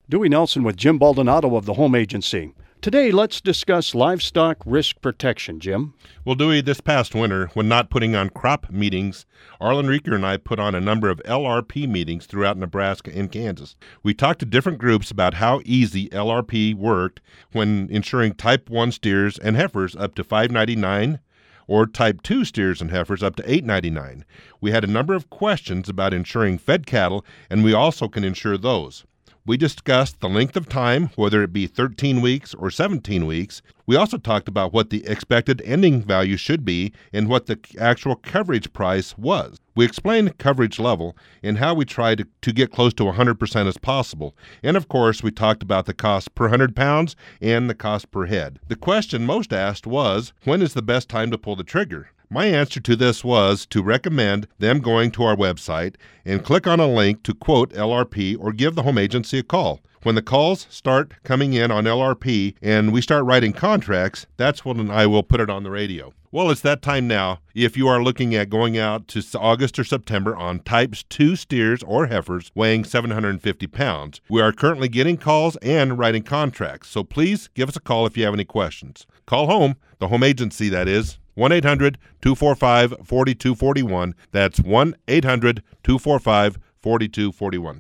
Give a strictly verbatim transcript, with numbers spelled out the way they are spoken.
Dewey Nelson with Jim Baldonado of the Home Agency. Today, let's discuss livestock risk protection, Jim. Well, Dewey, this past winter, when not putting on crop meetings, Arlen Rieker and I put on a number of L R P meetings throughout Nebraska and Kansas. We talked to different groups about how easy L R P worked when insuring Type one steers and heifers up to five ninety-nine or Type two steers and heifers up to eight ninety-nine. We had a number of questions about insuring fed cattle, and we also can insure those. We discussed the length of time, whether it be thirteen weeks or seventeen weeks. We also talked about what the expected ending value should be and what the actual coverage price was. We explained coverage level and how we tried to, to get close to one hundred percent as possible. And of course, we talked about the cost per one hundred pounds and the cost per head. The question most asked was, when is the best time to pull the trigger? My answer to this was to recommend them going to our website and click on a link to quote L R P or give the home agency a call. When the calls start coming in on L R P and we start writing contracts, that's when I will put it on the radio. Well, it's that time now. If you are looking at going out to August or September on Types two steers or heifers weighing seven hundred fifty pounds, we are currently getting calls and writing contracts. So please give us a call if you have any questions. Call home, the home agency that is, one eight hundred two four five four two four one. That's one eight hundred two four five four two four one.